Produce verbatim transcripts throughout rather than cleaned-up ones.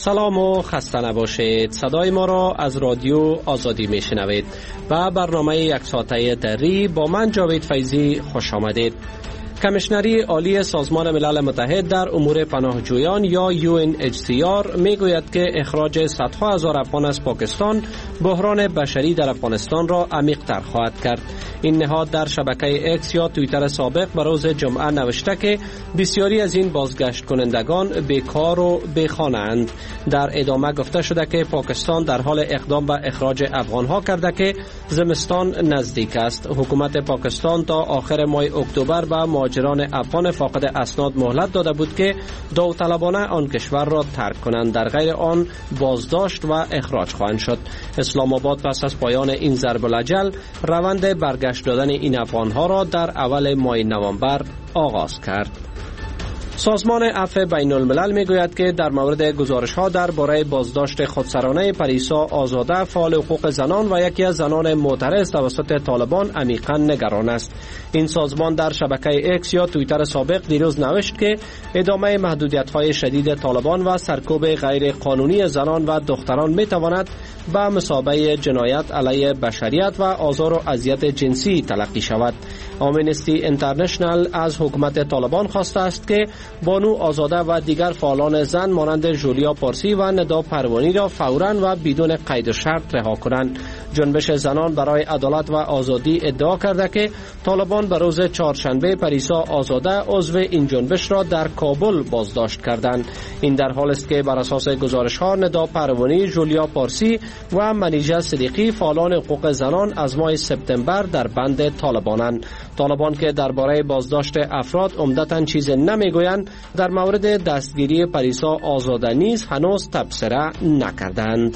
سلام و خسته نباشید. صدای ما را از رادیو آزادی میشنوید و برنامه یک ساعته دری با من جاوید فیضی خوش آمدید. کمیشنری عالی سازمان ملل متحد در امور پناهجویان یا یو ان اچ سی آر میگوید که اخراج صدها هزار افغان از پاکستان بحران بشری در افغانستان را عمیق‌تر خواهد کرد. این نهاد در شبکه اکس یا توییتر سابق به روز جمعه نوشته که بسیاری از این بازگشت کنندگان بیکار و بیخانه اند. در ادامه گفته شده که پاکستان در حال اقدام به اخراج افغانها کرده که زمستان نزدیک است. حکومت پاکستان تا آخر ماه اکتبر به مهاجران افغان فاقد اسناد مهلت داده بود که داوطلبانه آن کشور را ترک کنند، در غیر آن بازداشت و اخراج خواهند شد. اسلام آباد پس از پایان این ضرب الاجل روند برگشت دادن این افغانها را در اول ماه نوامبر آغاز کرد. سازمان عفو بین الملل میگوید که در مورد گزارش ها درباره بازداشت خودسرانه پریسا آزاده فعال حقوق زنان و یکی از زنان معترض توسط طالبان عمیقا نگران است. این سازمان در شبکه اکس یا توییتر سابق دیروز نوشت که ادامه محدودیت های شدید طالبان و سرکوب غیر قانونی زنان و دختران می تواند به مثابه جنایت علیه بشریت و آزار و اذیت جنسی تلقی شود. آمنستی اینترنشنل از حکومت طالبان خواسته است که بانو آزاده و دیگر فعالان زن مانند جولیا پارسی و ندا پروانی را فوراً و بدون قید و شرط رها کنند. جنبش زنان برای عدالت و آزادی ادعا کرده که طالبان به روز چهارشنبه پریسا آزاده عضو این جنبش را در کابل بازداشت کردند. این در حالی است که بر اساس گزارش‌ها ندا پروانی، جولیا پارسی و منیژه صدیقی فعالان حقوق زنان از ماه سپتامبر در بند طالبانند. طالبان که درباره بازداشت افراد عمدتاً چیز نمیگویند، در مورد دستگیری پریسا آزاده نیز هنوز تبصره نکردند.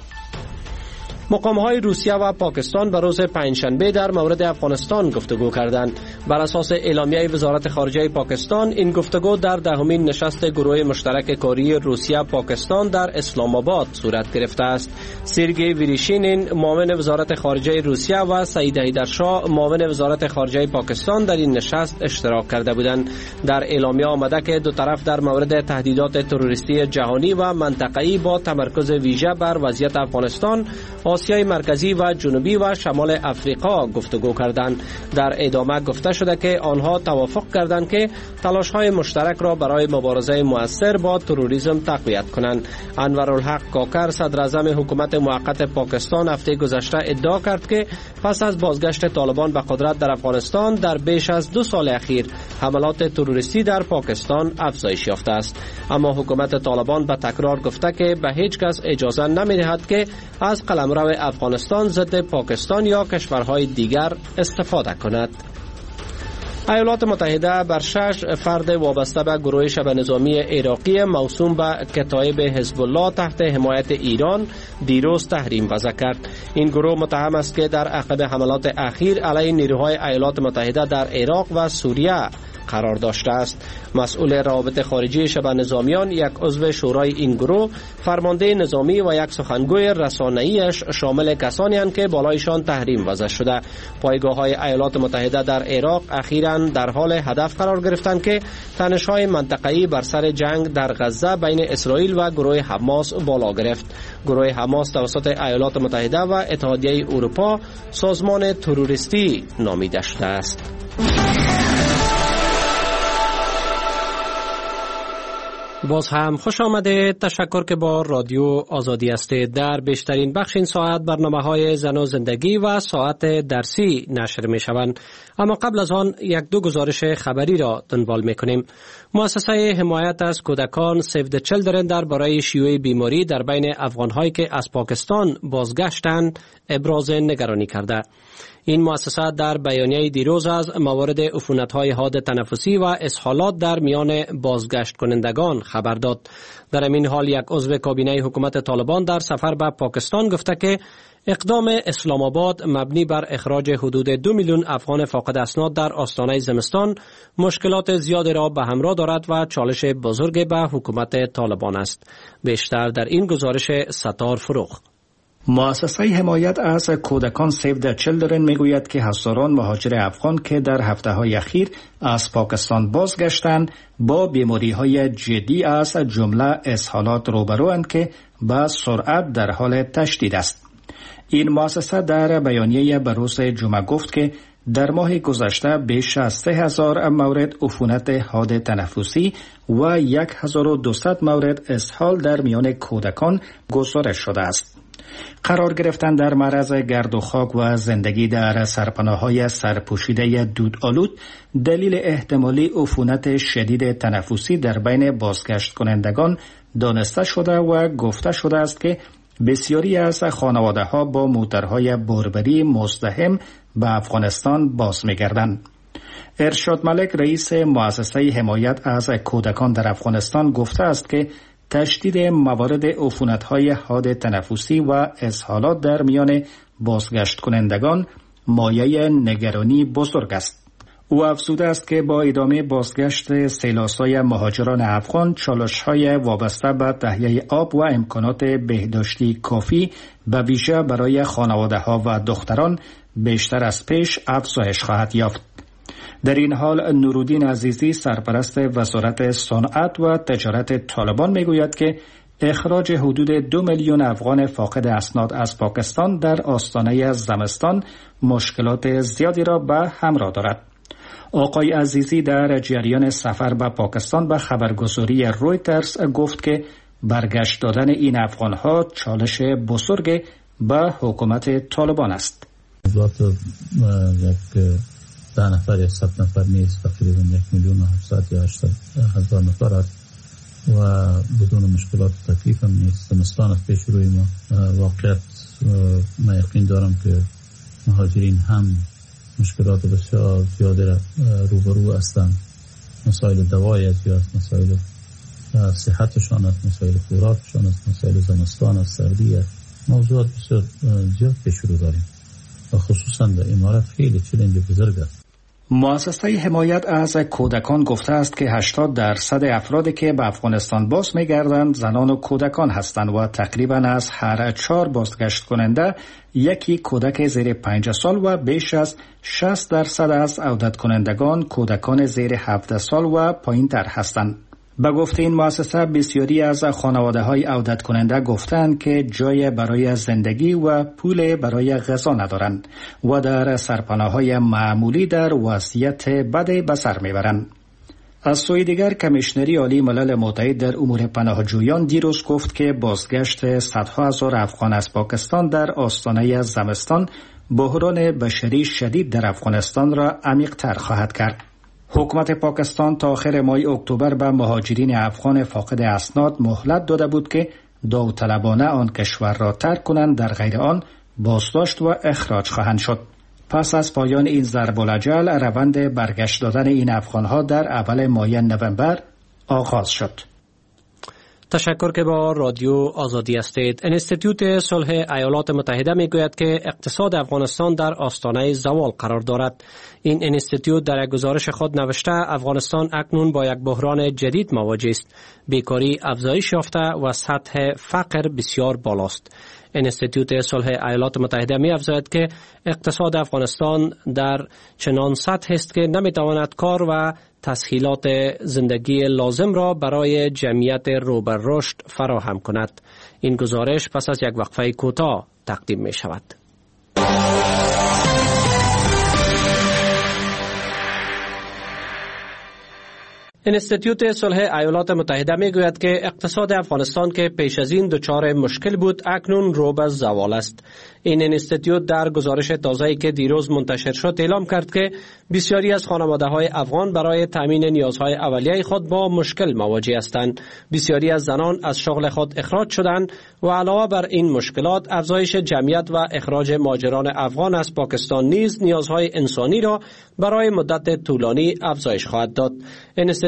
مقام‌های روسیه و پاکستان به روز پنجشنبه در مورد افغانستان گفتگو کردند. بر اساس اعلامیه وزارت خارجه پاکستان، این گفتگو در دهمین نشست گروه مشترک کاری روسیه پاکستان در اسلام آباد صورت گرفته است. سرگئی ویریشینین معاون وزارت خارجه روسیه و سعید حیدرشاه معاون وزارت خارجه پاکستان در این نشست اشتراک کرده بودند. در اعلامیه آمده که دو طرف در مورد تهدیدات تروریستی جهانی و منطقه‌ای با تمرکز ویژه بر وضعیت افغانستان، آسیای مرکزی و جنوبی و شمال افریقا گفتگو کردند. در ادامه گفته شده که آنها توافق کردند که تلاش‌های مشترک را برای مبارزه مؤثر با تروریسم تقویت کنند. انورالحق کاکر صدر اعظم حکومت موقت پاکستان هفته گذشته ادعا کرد که پس از بازگشت طالبان به قدرت در افغانستان در بیش از دو سال اخیر حملات تروریستی در پاکستان افزایش یافته است. اما حکومت طالبان به تکرار گفته که به هیچ کس اجازه نمی‌دهد که از قلمرو افغانستان ضد پاکستان یا کشورهای دیگر استفاده کند. ایالات متحده بر شش فرد وابسته به گروه شبه نظامی عراقی موسوم به کتایب حزب الله تحت حمایت ایران دیروز تحریم وضع کرد. این گروه متهم است که در عقب حملات اخیر علیه نیروهای ایالات متحده در عراق و سوریه قرار داشته است. مسئول روابط خارجی شبه نظامیان، یک عضو شورای این گروه، فرمانده نظامی و یک سخنگوی رسانه‌ایش شامل کسانی اند که بالایشان تحریم وضع شده. پایگاه‌های ایالات متحده در عراق اخیراً در حال هدف قرار گرفتند که تنش‌های منطقه‌ای بر سر جنگ در غزه بین اسرائیل و گروه حماس بالا گرفت. گروه حماس توسط ایالات متحده و اتحادیه اروپا سازمان تروریستی نامیده شده است. باز هم خوش آمده. تشکر که با رادیو آزادی هستید. در بیشترین بخش این ساعت برنامه‌های زن و زندگی و ساعت درسی نشر می شوند. اما قبل از آن یک دو گزارش خبری را دنبال می کنیم. مؤسسه حمایت از کودکان سیو د چیلدرن درباره شیوع بیماری در بین افغان‌هایی که از پاکستان بازگشتند ابراز نگرانی کرده. این مؤسسه در بیانیه دیروز از موارد عفونت‌های حاد تنفسی و اسهالات در میان بازگشت کنندگان خبر داد. در این حال یک عضو کابینه حکومت طالبان در سفر به پاکستان گفته که اقدام اسلام آباد مبنی بر اخراج حدود دو میلیون افغان فاقد اسناد در آستانه زمستان مشکلات زیادی را به همراه دارد و چالش بزرگ به حکومت طالبان است. بیشتر در این گزارش ستار فروخ. مؤسسه حمایت از کودکان سیو د چیلدرن میگوید که هزاران مهاجر افغان که در هفته‌های اخیر از پاکستان بازگشتند با بیماری‌های جدی از جمله اسهالات روبروند که به سرعت در حال تشدید است. این مؤسسه در بیانیه به روز جمعه گفت که در ماه گذشته بیش از سه هزار مورد عفونت حاد تنفسی و هزار و دویست مورد اسهال در میان کودکان گزارش شده است. قرار گرفتن در معرض گرد و خاک و زندگی در سرپناه‌های سرپوشیده دودآلود دلیل احتمالی عفونت شدید تنفسی در بین بازگشت کنندگان دانسته شده و گفته شده است که بسیاری از خانواده‌ها با موترهای باربری مزدحم به افغانستان باز می‌گردند. ارشاد ملک رئیس مؤسسه حمایت از کودکان در افغانستان گفته است که تشدید موارد عفونت‌های حاد تنفسی و اسهالات در میان بازگشت کنندگان مایه نگرانی بزرگ است. او افزوده است که با ادامه بازگشت سیلاسای مهاجران افغان چالش‌های وابسته به تهیه آب و امکانات بهداشتی کافی به ویژه برای خانواده‌ها و دختران بیشتر از پیش افزایش خواهد یافت. در این حال نورالدین عزیزی سرپرست وزارت صنعت و تجارت طالبان میگوید که اخراج حدود دو میلیون افغان فاقد اسناد از پاکستان در آستانه زمستان مشکلات زیادی را به همراه دارد. آقای عزیزی در جریان سفر به پاکستان به خبرگزاری رویترز گفت که برگشت دادن این افغانها چالش بزرگ به حکومت طالبان است. ده نفر یا صد نفر نیست، تقریبا یک میلیون و هفتصد یا هشتصد هزار نفر است و بدون مشکلات و تکلیف هم نیست. زمستان از پیش روی ما. واقعیت من یقین دارم که مهاجرین هم مشکلات بسیار زیاده را روبرو هستند. مسائل دوایی از زیاد، مسائل صحتشان است، مسائل خوراکشان است، مسائل زمستان است، سردی است. موضوعات بسیار زیاد پیش رو داریم و خصوصا در امارات خیلی چالش بزرگ است. مؤسسه حمایت از کودکان گفته است که هشتاد درصد افرادی که به افغانستان باز می‌گردند زنان و کودکان هستند و تقریباً از هر چهار بازگشت کننده یکی کودک زیر پنج سال و بیش از شصت درصد از عودت کنندگان کودکان زیر هفده سال و پایین‌تر هستند. به گفته این مؤسسه بسیاری از خانواده‌های عودت کننده گفتند که جای برای زندگی و پول برای غذا ندارند و در سرپناه‌های معمولی در وضعیت بد به سر میبرند. از سوی دیگر کمیشنری عالی ملل متحد در امور پناهجویان دیروز گفت که بازگشت صدها هزار افغان از پاکستان در آستانه زمستان بحران بشری شدید در افغانستان را عمیق‌تر خواهد کرد. حکومت پاکستان تا آخر ماه اکتبر به مهاجرین افغان فاقد اسناد مهلت داده بود که داوطلبانه آن کشور را ترک کنند، در غیر آن بازداشت و اخراج خواهند شد. پس از پایان این ضرب الاجل روند برگشت دادن این افغانها در اول ماه نوامبر آغاز شد. تشکر که با رادیو آزادی هستید. انستیتوت صلح ایالات متحده میگوید که اقتصاد افغانستان در آستانه زوال قرار دارد. این انستیتوت در یک گزارش خود نوشته افغانستان اکنون با یک بحران جدید مواجه است. بیکاری افزایش یافته و سطح فقر بسیار بالاست. انستیتوت صلح ایالات متحده می افزاید که اقتصاد افغانستان در چنان سطح است که نمی تواند کار و تسهیلات زندگی لازم را برای جمعیت رو به رشد فراهم کند. این گزارش پس از یک وقفه کوتاه تقدیم می شود. انستیتوت صلح ایالات متحده می گوید که اقتصاد افغانستان که پیش از این دچار مشکل بود اکنون رو به زوال است. این انستیتوت در گزارش تازه‌ای که دیروز منتشر شد اعلام کرد که بسیاری از خانواده‌های افغان برای تامین نیازهای اولیه خود با مشکل مواجه هستند. بسیاری از زنان از شغل خود اخراج شدند و علاوه بر این مشکلات افزایش جمعیت و اخراج مهاجران افغان از پاکستان نیز نیازهای انسانی را برای مدت طولانی افزایش خواهد داد. انستیتوت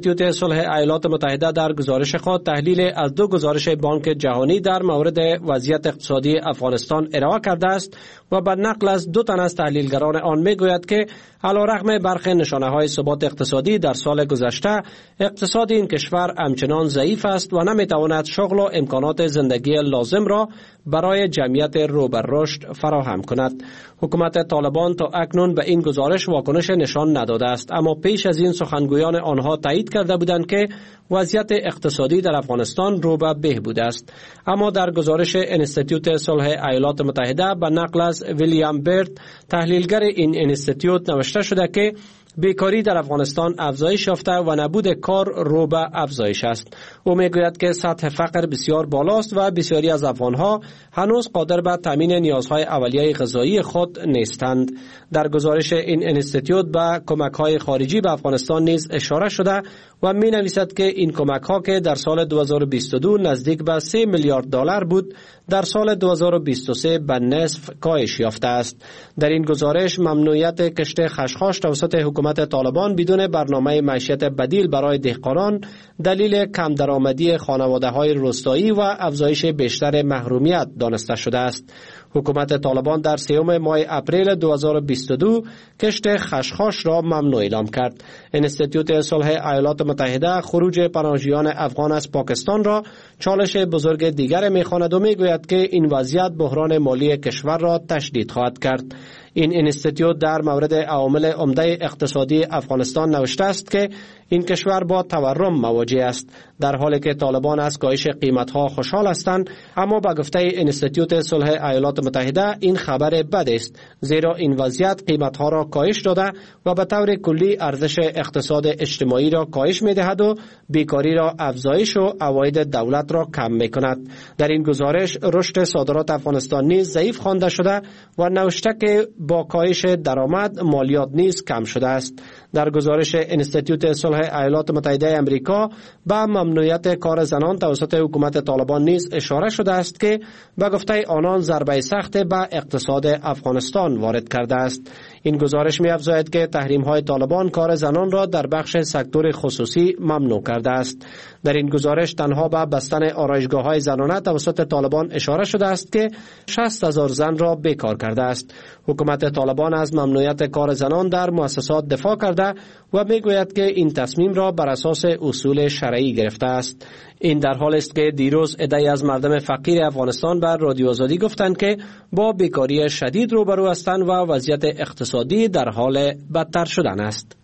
اینستیتوت صلح ایالات متحده در گزارش خود تحلیل از دو گزارش بانک جهانی در مورد وضعیت اقتصادی افغانستان ارائه کرده است و به نقل از دو تن از تحلیلگران آن میگوید که علیرغم برخی نشانه‌های ثبات اقتصادی در سال گذشته، اقتصاد این کشور همچنان ضعیف است و نمیتواند شغل و امکانات زندگی لازم را برای جمعیت رو به رشد فراهم کند. حکومت طالبان تا اکنون به این گزارش واکنش نشان نداده است، اما پیش از این سخنگویان آنها تایید کرده بودند که وضعیت اقتصادی در افغانستان رو به بهبود است. اما در گزارش اینستیتوت صلح ایالات متحده به نقل از ویلیام برد، تحلیلگر این اینستیتوت، نوشته شده که بیکاری در افغانستان افزایش یافته و نبود کار رو به افزایش است. او میگوید که سطح فقر بسیار بالاست و بسیاری از افغانها هنوز قادر به تامین نیازهای اولیه غذایی خود نیستند. در گزارش این اینستیتوت به کمک‌های خارجی به افغانستان نیز اشاره شده و می نویسد که این کمک‌ها که در سال دو هزار و بیست و دو نزدیک به سه میلیارد دلار بود، در سال دو هزار و بیست و سه به نصف کاهش یافته است. در این گزارش ممنوعیت کشت خشخاش توسط حکومت طالبان بدون برنامه معیشت بدیل برای دهقانان دلیل کم درآمدی خانواده‌های روستایی و افزایش بیشتر محرومیت دانسته شده است. حکومت طالبان در سوم ماه اپریل دو هزار و بیست و دو کشت خشخاش را ممنوع اعلام کرد. اینستیتوت صلح ایالات متحده خروج پناهجویان افغان از پاکستان را چالش بزرگ دیگر می‌خواند و میگوید که این وضعیت بحران مالی کشور را تشدید خواهد کرد. این اینستیتوت در مورد عوامل عمده اقتصادی افغانستان نوشته است که این کشور با تورم مواجه است، در حالی که طالبان از کاهش قیمت‌ها خوشحال هستند. اما با گفته اینستیتوت صلح ایالات متحده این خبر بد است، زیرا این وضعیت قیمت‌ها را کاهش داده و به طور کلی ارزش اقتصاد اجتماعی را کاهش می‌دهد و بیکاری را افزایش و عواید دولت را کم می‌کند. در این گزارش رشد صادرات افغانستان نیز ضعیف خوانده شده و نوشته که با کاهش درآمد مالیات نیز کم شده است. در گزارش اینستیتوت صلح ایالات متحده آمریکا به ممنوعیت کار زنان توسط حکومت طالبان نیز اشاره شده است که به گفته آنان ضربه سخت به اقتصاد افغانستان وارد کرده است. این گزارش می‌افزاید که تحریم‌های طالبان کار زنان را در بخش سکتور خصوصی ممنوع کرده است. در این گزارش تنها به بستن آرایشگاه‌های زنانه توسط طالبان اشاره شده است که شصت هزار زن را بیکار کرده است. حکومت طالبان از ممنوعیت کار زنان در مؤسسات دفاع کرده و میگوید که این تصمیم را بر اساس اصول شرعی گرفته است. این در حال است که دیروز عده‌ای از مردم فقیر افغانستان بر رادیو آزادی گفتند که با بیکاری شدید روبرو هستند و وضعیت اقتصادی در حال بدتر شدن است.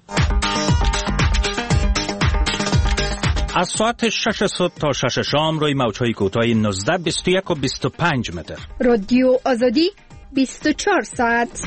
از ساعت شش صبح تا شش شام روی موج‌های کوتاه نوزده، بیست و یک و بیست و پنج متر. رادیو آزادی بیست و چهار ساعت.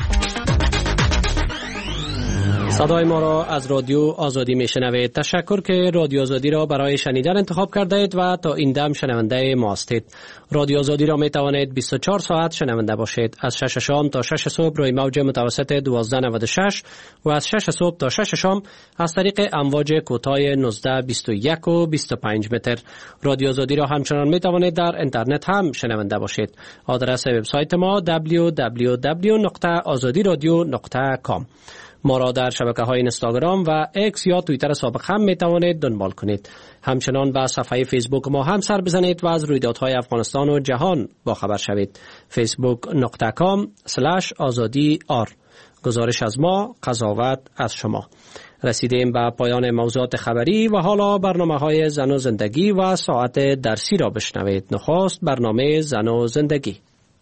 صدای ما را از رادیو آزادی میشنوید. تشکر که رادیو آزادی را برای شنیدن انتخاب کرده اید و تا این دم شنونده ما هستید. رادیو آزادی را می توانید بیست و چهار ساعت شنونده باشید. از شش شام تا شش صبح روی موج متوسط دوازده نود و شش و از شش صبح تا شش شام از طریق امواج کوتاه نوزده، بیست و یک و بیست و پنج متر. رادیو آزادی را همچنان می توانید در اینترنت هم شنونده باشید. آدرس وبسایت ما دبلیو دبلیو دبلیو نقطه آزادی رادیو نقطه کام. ما را در شبکه‌های اینستاگرام و اکس یا توییتر سابق هم می توانید دنبال کنید. همچنان به صفحه فیسبوک ما هم سر بزنید و از رویدادهای افغانستان و جهان با خبر شوید. فیسبوک نقطه کام اسلش آزادی آر. گزارش از ما، قضاوت از شما. رسیدیم به پایان موضوعات خبری و حالا برنامه‌های زن و زندگی و ساعت درسی را بشنوید. نخست برنامه زن و زندگی.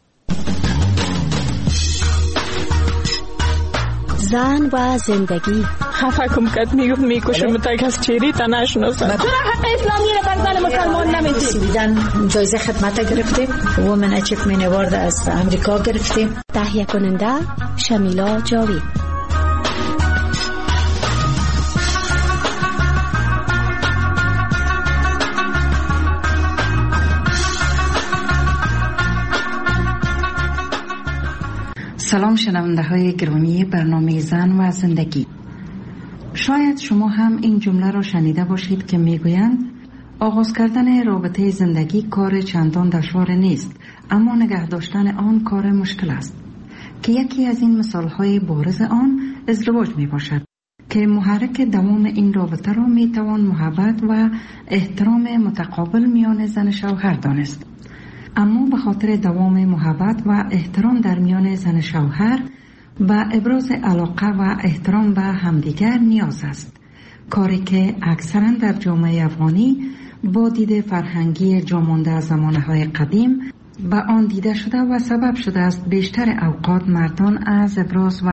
زن و زندگی. خفه کم کد میگفت میکشم تا از چیری تا نشناسم. چرا حق اسلامی را بر زن مسلمان نمیدید؟ دیدن جایزه خدمت گرفتیم. وومن اچیومنت اوارد از امریکا گرفتیم. تهیه کننده شمیلا جاوید. سلام شنونده های گرامی برنامه زن و زندگی. شاید شما هم این جمله را شنیده باشید که میگویند آغاز کردن رابطه زندگی کار چندان دشوار نیست، اما نگه داشتن آن کار مشکل است، که یکی از این مثال های بارز آن ازدواج می باشد. که محرک دوام این رابطه را می توان محبت و احترام متقابل میان زن و شوهر دانست. اما به خاطر دوام محبت و احترام در میان زن و شوهر و ابراز علاقه و احترام به همدیگر نیاز است، کاری که اکثرا در جامعه افغانی با دید فرهنگی جامانده از زمانه‌های قدیم به آن دیده شده و سبب شده است بیشتر اوقات مردان از ابراز و